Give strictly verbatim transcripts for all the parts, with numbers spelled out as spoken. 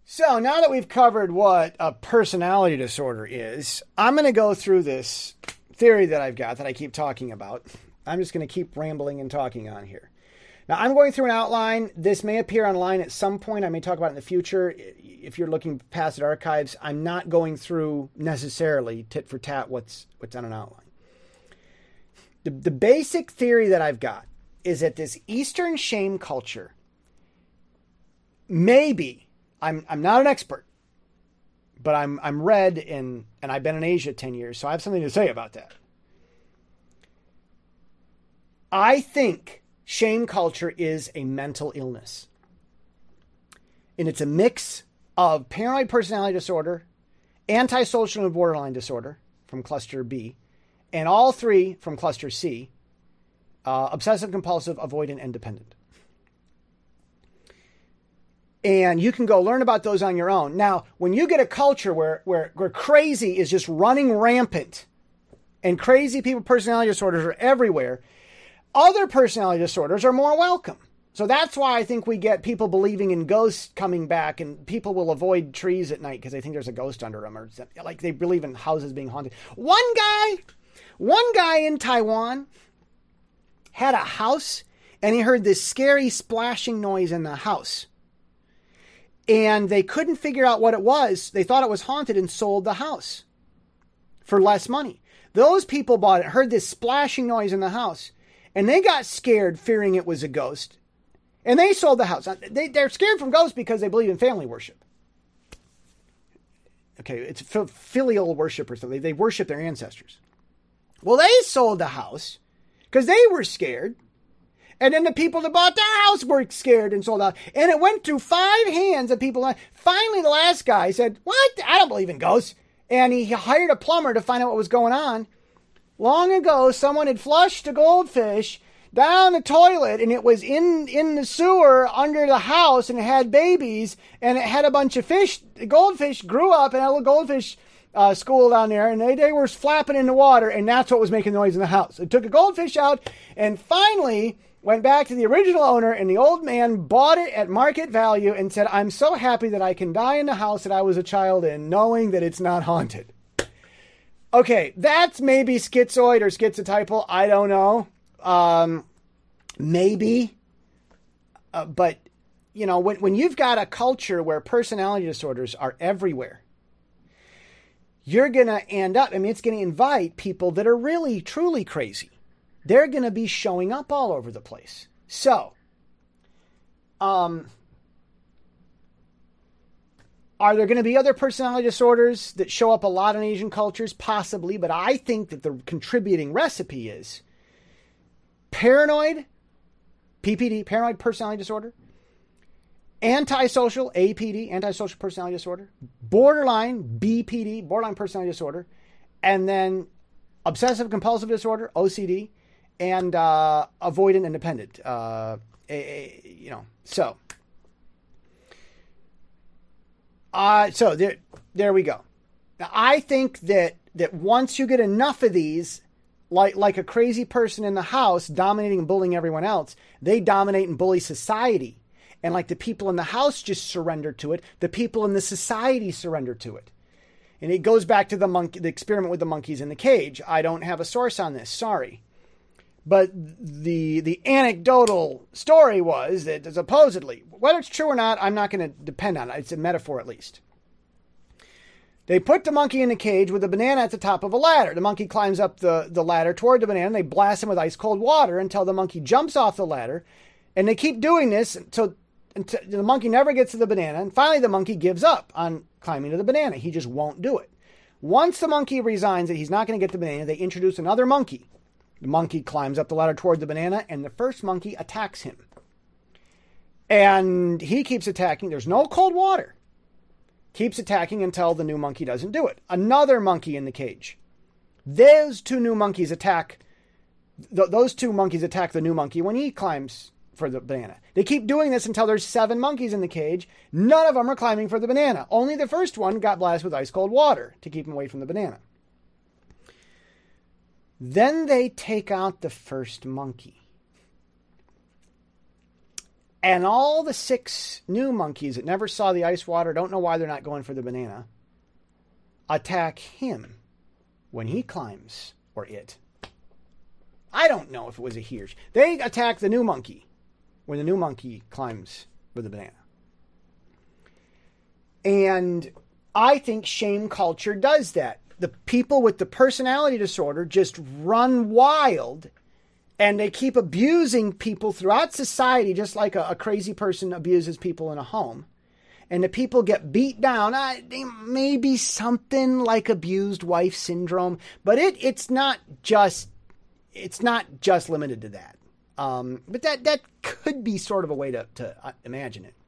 So now that we've covered what a personality disorder is, I'm going to go through this theory that I've got that I keep talking about. I'm just going to keep rambling and talking on here. Now, I'm going through an outline. This may appear online at some point. I may talk about it in the future. If you're looking past the archives, I'm not going through necessarily tit for tat what's what's on an outline. The, the basic theory that I've got is that this Eastern shame culture, maybe, I'm I'm not an expert, but I'm I'm read in, and I've been in Asia ten years, so I have something to say about that. I think shame culture is a mental illness. And it's a mix of paranoid personality disorder, antisocial and borderline disorder from cluster B, and all three from cluster C, uh, obsessive compulsive, avoidant, and dependent. And you can go learn about those on your own. Now, when you get a culture where, where, where crazy is just running rampant and crazy people, personality disorders are everywhere, other personality disorders are more welcome. So that's why I think we get people believing in ghosts coming back, and people will avoid trees at night because they think there's a ghost under them, or like they believe in houses being haunted. One guy, one guy in Taiwan had a house and he heard this scary splashing noise in the house. And they couldn't figure out what it was. They thought it was haunted and sold the house for less money. Those people bought it, heard this splashing noise in the house, and they got scared, fearing it was a ghost. And they sold the house. They, they're scared from ghosts because they believe in family worship. Okay, it's filial worship or something. They worship their ancestors. Well, they sold the house because they were scared. And then the people that bought the house were scared and sold out. And it went through five hands of people. Finally, the last guy said, what? I don't believe in ghosts. And he hired a plumber to find out what was going on. Long ago, someone had flushed a goldfish down the toilet, and it was in, in the sewer under the house, and it had babies, and it had a bunch of fish. The goldfish grew up and had a little goldfish uh, school down there, and they, they were flapping in the water, and that's what was making noise in the house. It took a goldfish out, and finally went back to the original owner, and the old man bought it at market value and said, I'm so happy that I can die in the house that I was a child in, knowing that it's not haunted. Okay, that's maybe schizoid or schizotypal. I don't know. Um, maybe. Uh, but, you know, when, when you've got a culture where personality disorders are everywhere, you're going to end up, I mean, it's going to invite people that are really, truly crazy. They're going to be showing up all over the place. So, um, are there going to be other personality disorders that show up a lot in Asian cultures? Possibly, but I think that the contributing recipe is paranoid, P P D, paranoid personality disorder, antisocial, A P D, antisocial personality disorder, borderline, B P D, borderline personality disorder, and then obsessive compulsive disorder, O C D, and uh, avoidant and dependent. Uh, a, a, you know, so. Uh, so there, there we go. Now, I think that, that once you get enough of these, like, like a crazy person in the house dominating and bullying everyone else, they dominate and bully society. And like the people in the house just surrender to it, the people in the society surrender to it. And it goes back to the monkey, the experiment with the monkeys in the cage. I don't have a source on this. Sorry. But the the anecdotal story was that supposedly, whether it's true or not, I'm not going to depend on it. It's a metaphor at least. They put the monkey in the cage with a banana at the top of a ladder. The monkey climbs up the, the ladder toward the banana, and they blast him with ice cold water until the monkey jumps off the ladder. And they keep doing this until, until the monkey never gets to the banana. And finally, the monkey gives up on climbing to the banana. He just won't do it. Once the monkey resigns that he's not going to get the banana, they introduce another monkey. The monkey climbs up the ladder toward the banana, and the first monkey attacks him. And he keeps attacking. There's no cold water. Keeps attacking until the new monkey doesn't do it. Another monkey in the cage. Those two new monkeys attack. Th- those two monkeys attack the new monkey when he climbs for the banana. They keep doing this until there's seven monkeys in the cage. None of them are climbing for the banana. Only the first one got blasted with ice cold water to keep him away from the banana. Then they take out the first monkey. And all the six new monkeys that never saw the ice water, don't know why they're not going for the banana, attack him when he climbs, or it. I don't know if it was a he or she. They attack the new monkey when the new monkey climbs with the banana. And I think shame culture does that. The people with the personality disorder just run wild, and they keep abusing people throughout society, just like a, a crazy person abuses people in a home. And the people get beat down. Uh, maybe something like abused wife syndrome, but it it's not just it's not just limited to that. Um, but that that could be sort of a way to to imagine it.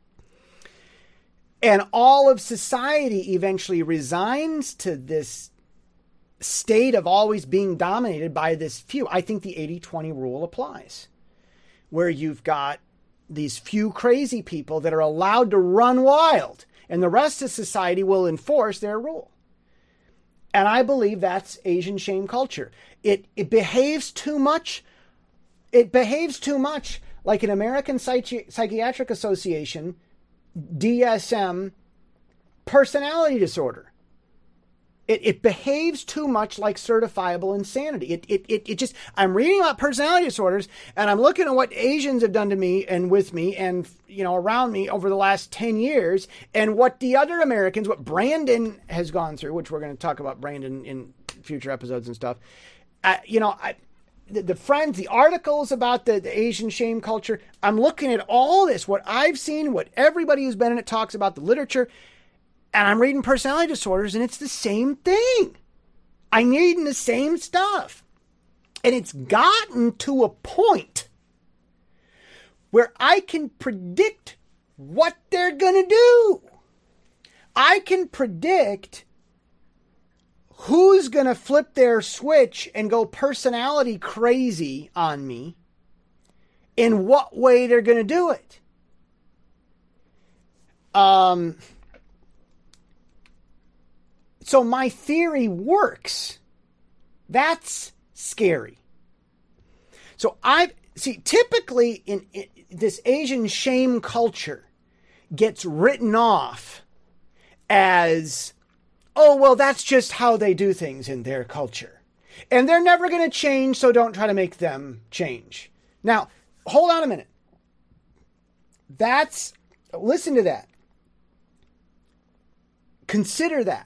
And all of society eventually resigns to this state of always being dominated by this few. I think the eighty twenty rule applies, where you've got these few crazy people that are allowed to run wild, and the rest of society will enforce their rule. And I believe that's Asian shame culture. It it behaves too much. It behaves too much like an American Psychi- Psychiatric Association D S M personality disorder. It, it behaves too much like certifiable insanity. It, it, it, it just, I'm reading about personality disorders, and I'm looking at what Asians have done to me and with me and, you know, around me over the last ten years, and what the other Americans, what Brandon has gone through, which we're going to talk about Brandon in future episodes and stuff. Uh, you know, I, the, the friends, the articles about the, the Asian shame culture, I'm looking at all this, what I've seen, what everybody who's been in it talks about, the literature, and I'm reading personality disorders, and it's the same thing. I'm reading the same stuff. And it's gotten to a point where I can predict what they're going to do. I can predict who's going to flip their switch and go personality crazy on me, in what way they're going to do it. Um... So my theory works. That's scary. So I see, typically in, in this Asian shame culture gets written off as, oh, well, that's just how they do things in their culture. And they're never going to change, so don't try to make them change. Now, hold on a minute. That's, listen to that. Consider that.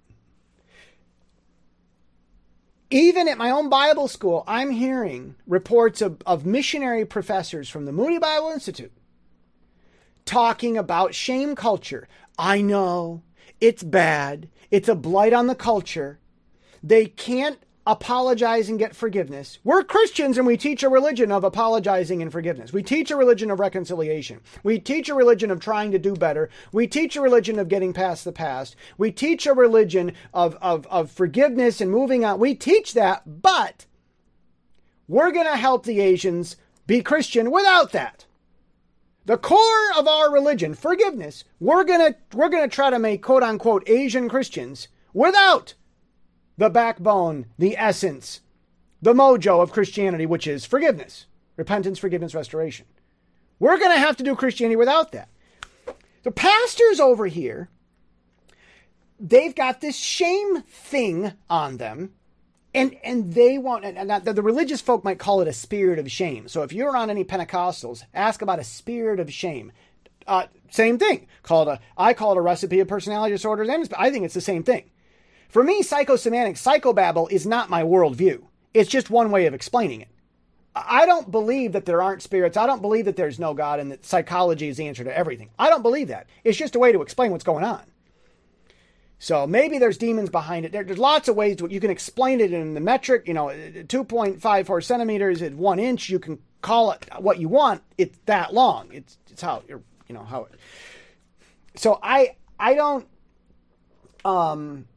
Even at my own Bible school, I'm hearing reports of, of missionary professors from the Moody Bible Institute talking about shame culture. I know, it's bad. It's a blight on the culture. They can't apologize and get forgiveness. We're Christians, and we teach a religion of apologizing and forgiveness. We teach a religion of reconciliation. We teach a religion of trying to do better. We teach a religion of getting past the past. We teach a religion of, of, of forgiveness and moving on. We teach that, but we're going to help the Asians be Christian without that. The core of our religion, forgiveness, we're going to we're going to try to make quote unquote Asian Christians without the backbone, the essence, the mojo of Christianity, which is forgiveness, repentance, forgiveness, restoration. We're going to have to do Christianity without that. The pastors over here, they've got this shame thing on them, and, and they want, and the, the religious folk might call it a spirit of shame. So if you're on any Pentecostals, ask about a spirit of shame. Uh, same thing. Call it a, I call it a recipe of personality disorders, and I think it's the same thing. For me, psychosemantic, psychobabble is not my worldview. It's just one way of explaining it. I don't believe that there aren't spirits. I don't believe that there's no God and that psychology is the answer to everything. I don't believe that. It's just a way to explain what's going on. So maybe there's demons behind it. There, there's lots of ways to, you can explain it in the metric, you know, two point five four centimeters at one inch. You can call it what you want. It's that long. It's, it's how you're, you know, how it. So I, I don't, um,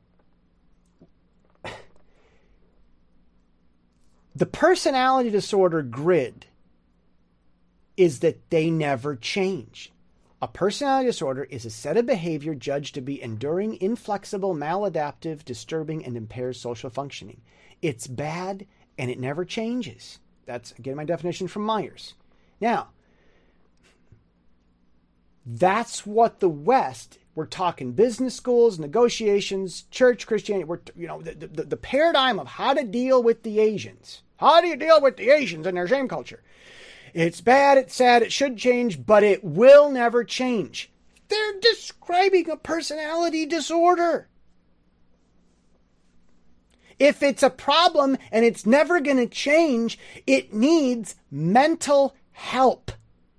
the personality disorder grid is that they never change. A personality disorder is a set of behavior judged to be enduring, inflexible, maladaptive, disturbing, and impairs social functioning. It's bad and it never changes. That's, again, my definition from Myers. Now, That's what the West, we're talking business schools, negotiations, church Christianity, we're, you know, the, the, the paradigm of how to deal with the Asians. How do you deal with the Asians and their shame culture? It's bad, it's sad, it should change, but it will never change. They're describing a personality disorder. If it's a problem and it's never going to change, it needs mental help.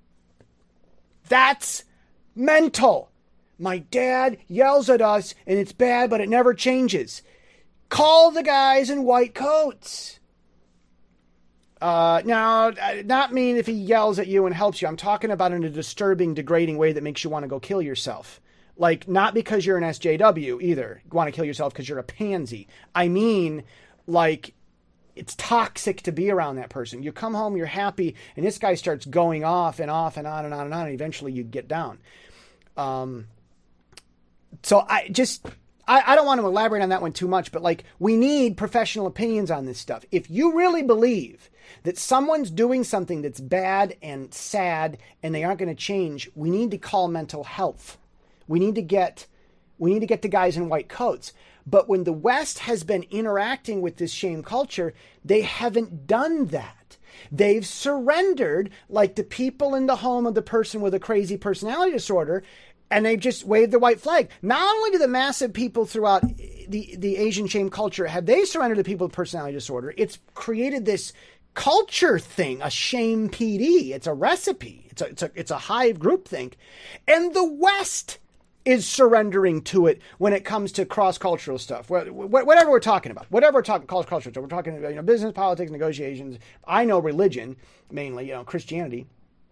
That's mental. My dad yells at us and it's bad, but it never changes. Call the guys in white coats. Uh, now, not mean if he yells at you and helps you. I'm talking about in a disturbing, degrading way that makes you want to go kill yourself. Like, not because you're an S J W either. You want to kill yourself because you're a pansy. I mean, like, it's toxic to be around that person. You come home, you're happy, and this guy starts going off and off and on and on and on, and eventually you get down. Um, so I just, I, I don't want to elaborate on that one too much, but like, we need professional opinions on this stuff. If you really believe that someone's doing something that's bad and sad and they aren't going to change, we need to call mental health. We need to get, we need to get the guys in white coats. But when the West has been interacting with this shame culture, they haven't done that. They've surrendered like the people in the home of the person with a crazy personality disorder, and they've just waved the white flag. Not only do the massive people throughout the, the Asian shame culture have they surrendered to people with personality disorder, it's created this culture thing, a shame P D. It's a recipe. It's a, it's a, it's a hive groupthink. And the West is surrendering to it when it comes to cross-cultural stuff. Whatever we're talking about, whatever we're talking cross-cultural stuff, we're talking about, you know, business, politics, negotiations. I know religion, mainly, you know, Christianity.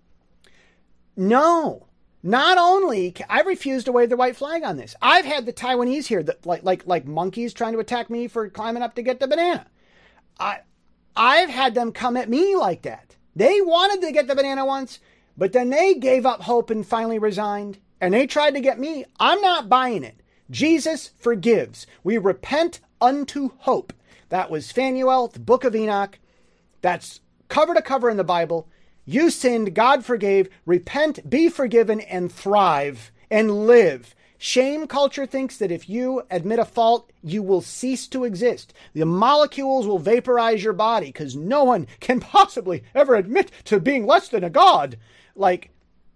No, not only, I refuse to wave the white flag on this. I've had the Taiwanese here that like, like, like monkeys trying to attack me for climbing up to get the banana. I, I've had them come at me like that. They wanted to get the banana once, but then they gave up hope and finally resigned. And they tried to get me. I'm not buying it. Jesus forgives. We repent unto hope. That was Phanuel, the book of Enoch. That's cover to cover in the Bible. You sinned, God forgave. Repent, be forgiven, and thrive and live. Shame culture thinks that if you admit a fault, you will cease to exist. The molecules will vaporize your body because no one can possibly ever admit to being less than a god. Like,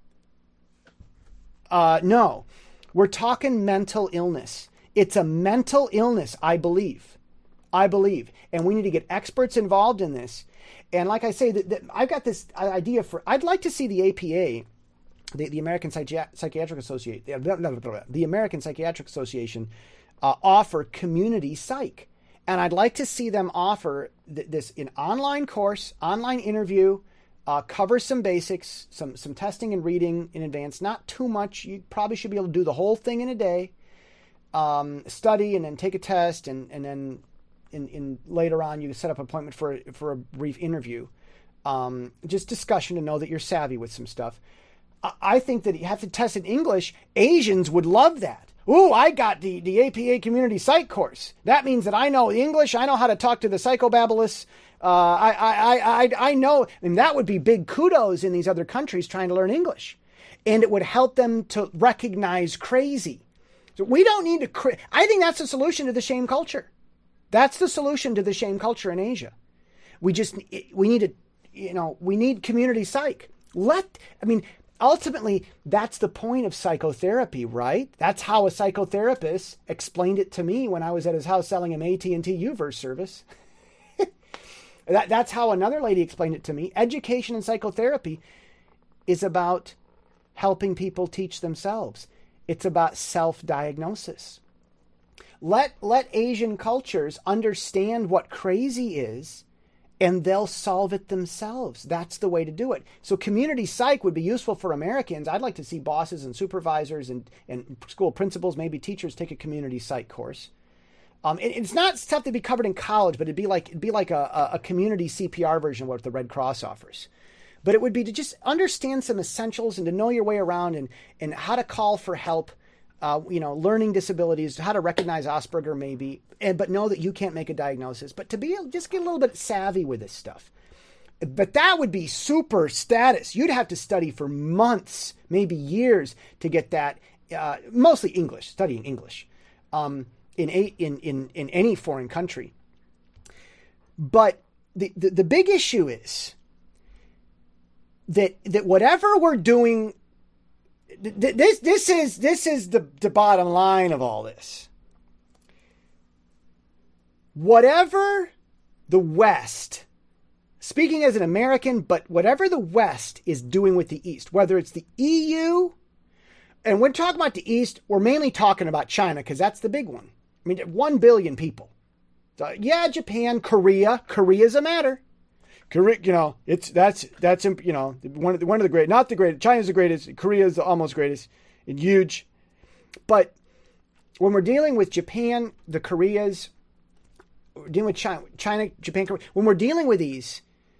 Uh, no, we're talking mental illness. It's a mental illness, I believe. I believe. And we need to get experts involved in this. And like I say, that, that I've got this idea for, I'd like to see the A P A, the, the American Psychi- Psychiatric Association, the American Psychiatric Association, uh, offer community psych. And I'd like to see them offer th- this an online course, online interview, Uh, cover some basics, some some testing and reading in advance. Not too much. You probably should be able to do the whole thing in a day. Um, study and then take a test, and and then in, in later on you can set up an appointment for a, for a brief interview. Um, just discussion to know that you're savvy with some stuff. I, I think that you have to test in English. Asians would love that. Ooh, I got the, the A P A Community Psych course. That means that I know English. I know how to talk to the psychobabblists. Uh, I, I, I, I know, and that would be big kudos in these other countries trying to learn English. And it would help them to recognize crazy. So we don't need to, cra- I think that's the solution to the shame culture. That's the solution to the shame culture in Asia. We just, we need to, you know, we need community psych. Let, I mean, ultimately, that's the point of psychotherapy, right? That's how a psychotherapist explained it to me when I was at his house selling him A T and T U-verse service. That, that's how another lady explained it to me. Education and psychotherapy is about helping people teach themselves. It's about self-diagnosis. Let, let Asian cultures understand what crazy is, and they'll solve it themselves. That's the way to do it. So community psych would be useful for Americans. I'd like to see bosses and supervisors and, and school principals, maybe teachers, take a community psych course. Um, it, it's not stuff to be covered in college, but it'd be like it'd be like a, a community C P R version of what the Red Cross offers. But it would be to just understand some essentials and to know your way around and and how to call for help. Uh, you know, learning disabilities, how to recognize Asperger maybe, and but know that you can't make a diagnosis. But to be just get a little bit savvy with this stuff. But that would be super status. You'd have to study for months, maybe years, to get that. Uh, mostly English, studying English, um, in, a, in in in any foreign country. But the, the the big issue is that that whatever we're doing, th- this this is this is the, the bottom line of all this. Whatever the West, speaking as an American, but whatever the West is doing with the East, whether it's the E U, and when we're talking about the East, we're mainly talking about China because that's the big one. I mean, one billion people. So, yeah, Japan, Korea. Korea's a matter. Korea, you know, it's that's that's you know one of the, one of the great, not the greatest. China's the greatest. Korea's the almost greatest and huge. But when we're dealing with Japan, the Koreas, we're dealing with China, China, Japan, Korea. When we're dealing with these,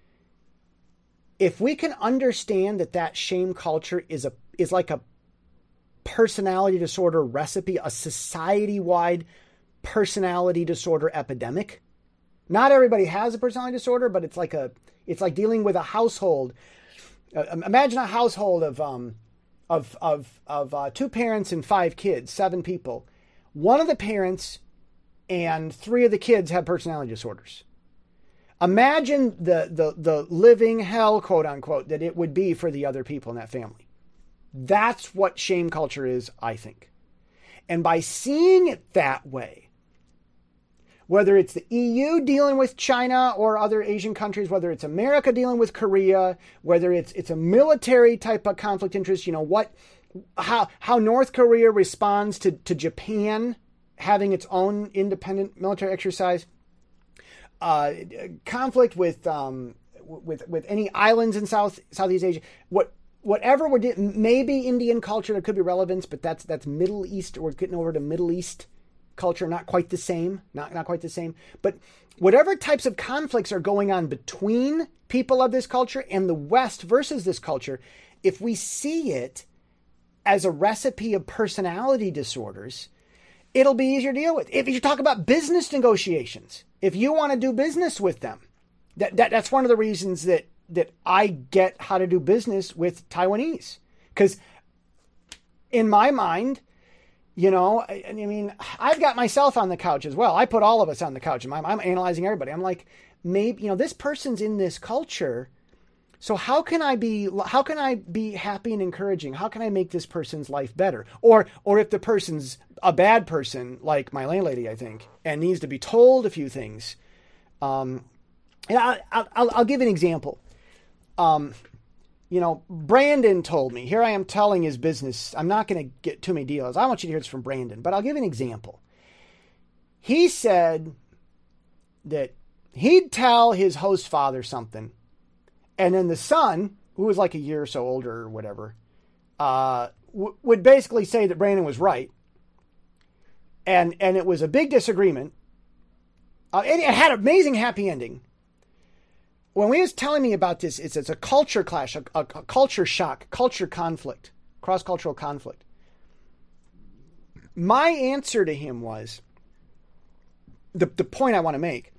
if we can understand that that shame culture is a is like a personality disorder recipe, a society-wide personality disorder epidemic. Not everybody has a personality disorder, but it's like a it's like dealing with a household. Uh, imagine a household of um of of of uh, two parents and five kids, seven people. One of the parents and three of the kids have personality disorders. Imagine the the the living hell, quote unquote, that it would be for the other people in that family. That's what shame culture is, I think. And by seeing it that way, whether it's the E U dealing with China or other Asian countries, whether it's America dealing with Korea, whether it's it's a military type of conflict interest, you know, what how how North Korea responds to, to Japan having its own independent military exercise, uh, conflict with um, with with any islands in South Southeast Asia, what whatever we're doing, maybe Indian culture, there could be relevance, but that's that's Middle East. We're getting over to Middle East culture, not quite the same, not not quite the same. But whatever types of conflicts are going on between people of this culture and the West versus this culture, if we see it as a recipe of personality disorders, it'll be easier to deal with. If you talk about business negotiations, if you want to do business with them, that, that that's one of the reasons that that I get how to do business with Taiwanese. Because in my mind, you know, I, I mean, I've got myself on the couch as well. I put all of us on the couch. I'm, I'm analyzing everybody. I'm like, maybe, you know, this person's in this culture. So how can I be, how can I be happy and encouraging? How can I make this person's life better? Or, or if the person's a bad person, like my landlady, I think, and needs to be told a few things. Um, and I, I'll, I'll give an example. Um, you know, Brandon told me, here I am telling his business. I'm not going to get too many details. I want you to hear this from Brandon, but I'll give an example. He said that he'd tell his host father something, and then the son, who was like a year or so older or whatever, uh, w- would basically say that Brandon was right. And, and it was a big disagreement. Uh, it, it had an amazing happy ending. When he was telling me about this, it's, it's a culture clash, a, a, a culture shock, culture conflict, cross-cultural conflict. My answer to him was, the, the point I want to make,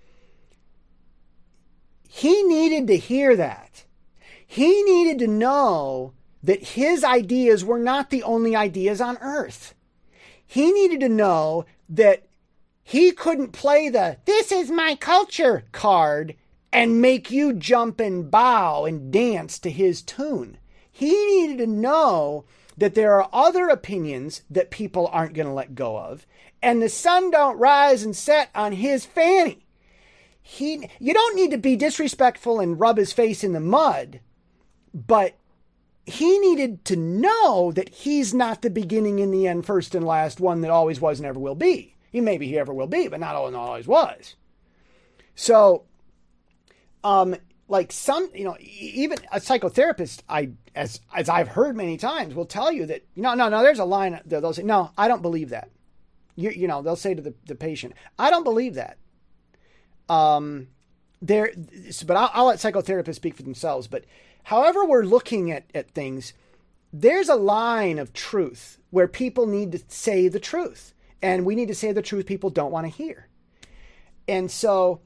he needed to hear that. He needed to know that his ideas were not the only ideas on earth. He needed to know that he couldn't play the, this is my culture card and make you jump and bow and dance to his tune. He needed to know that there are other opinions that people aren't going to let go of, and the sun don't rise and set on his fanny. He, you don't need to be disrespectful and rub his face in the mud, but he needed to know that he's not the beginning and the end, first and last one that always was and ever will be. He maybe he ever will be, but not always was. So, Um, like some, you know, even a psychotherapist, I, as, as I've heard many times, will tell you that, no, no, no, there's a line that they'll say, no, I don't believe that. You, you know, they'll say to the, the patient, I don't believe that. Um, there, but I'll, I'll let psychotherapists speak for themselves. But however we're looking at, at things, there's a line of truth where people need to say the truth, and we need to say the truth people don't want to hear. And so,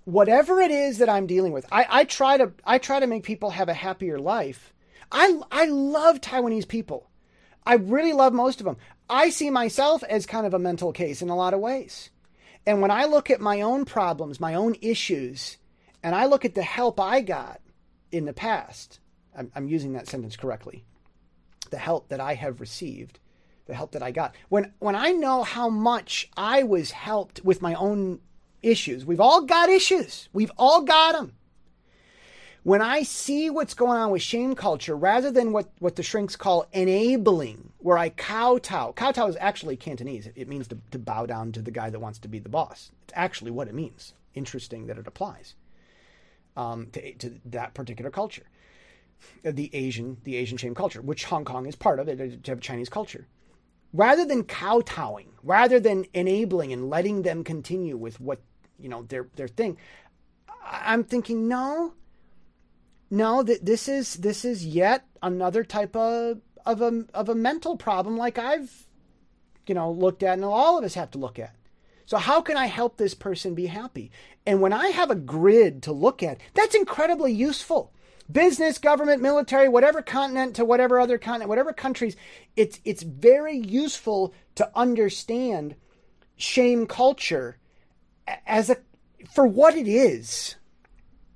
whatever it is that I'm dealing with, I, I try to I try to make people have a happier life. I I love Taiwanese people. I really love most of them. I see myself as kind of a mental case in a lot of ways. And when I look at my own problems, my own issues, and I look at the help I got in the past, I'm, I'm using that sentence correctly, the help that I have received, the help that I got. When when I know how much I was helped with my own issues, we've all got issues. We've all got them. When I see what's going on with shame culture, rather than what, what the shrinks call enabling, where I kowtow. Kowtow is actually Cantonese. It, it means to, to bow down to the guy that wants to be the boss. It's actually what it means. Interesting that it applies um, to, to that particular culture. The Asian, the Asian shame culture, which Hong Kong is part of it, to have Chinese culture. Rather than kowtowing, rather than enabling and letting them continue with what, you know, their their thing, I'm thinking, no, no, that this is this is yet another type of of a of a mental problem, like I've, you know, looked at, and all of us have to look at. So how can I help this person be happy? And when I have a grid to look at, that's incredibly useful. Business, government, military, whatever continent to whatever other continent, whatever countries, it's it's very useful to understand shame culture as a for what it is.